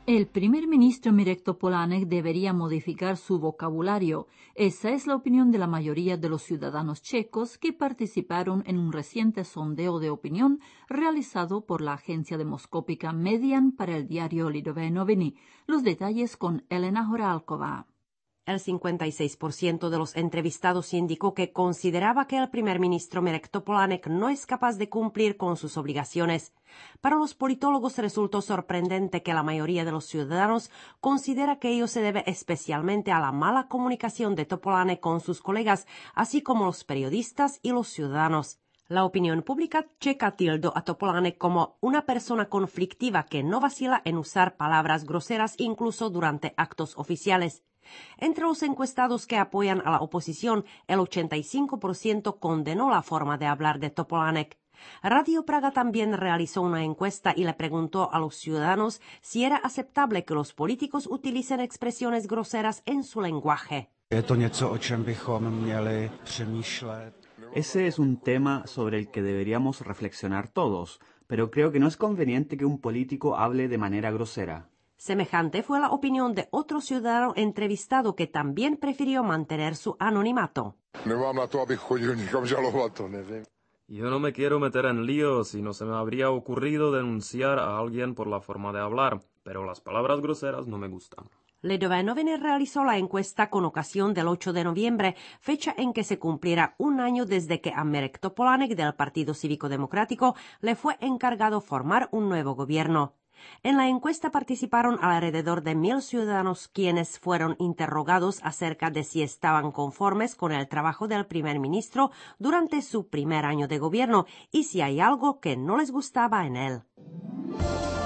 El primer ministro Mirek Topolánek debería modificar su vocabulario. Esa es la opinión de la mayoría de los ciudadanos checos que participaron en un reciente sondeo de opinión realizado por la agencia demoscópica Median para el diario Lidové Noviny. Los detalles con Elena Horálková. El 56% de los entrevistados indicó que consideraba que el primer ministro Mirek Topolánek no es capaz de cumplir con sus obligaciones. Para los politólogos resultó sorprendente que la mayoría de los ciudadanos considera que ello se debe especialmente a la mala comunicación de Topolánek con sus colegas, así como los periodistas y los ciudadanos. La opinión pública checa tildó a Topolánek como una persona conflictiva que no vacila en usar palabras groseras incluso durante actos oficiales. Entre los encuestados que apoyan a la oposición, el 85% condenó la forma de hablar de Topolánek. Radio Praga también realizó una encuesta y le preguntó a los ciudadanos si era aceptable que los políticos utilicen expresiones groseras en su lenguaje. Ese es un tema sobre el que deberíamos reflexionar todos, pero creo que no es conveniente que un político hable de manera grosera. Semejante fue la opinión de otro ciudadano entrevistado que también prefirió mantener su anonimato. Yo no me quiero meter en líos y no se me habría ocurrido denunciar a alguien por la forma de hablar, pero las palabras groseras no me gustan. Lidové Noviny realizó la encuesta con ocasión del 8 de noviembre, fecha en que se cumplirá un año desde que a Mirek Topolánek del Partido Cívico Democrático le fue encargado formar un nuevo gobierno. En la encuesta participaron alrededor de 1.000 ciudadanos quienes fueron interrogados acerca de si estaban conformes con el trabajo del primer ministro durante su primer año de gobierno y si hay algo que no les gustaba en él.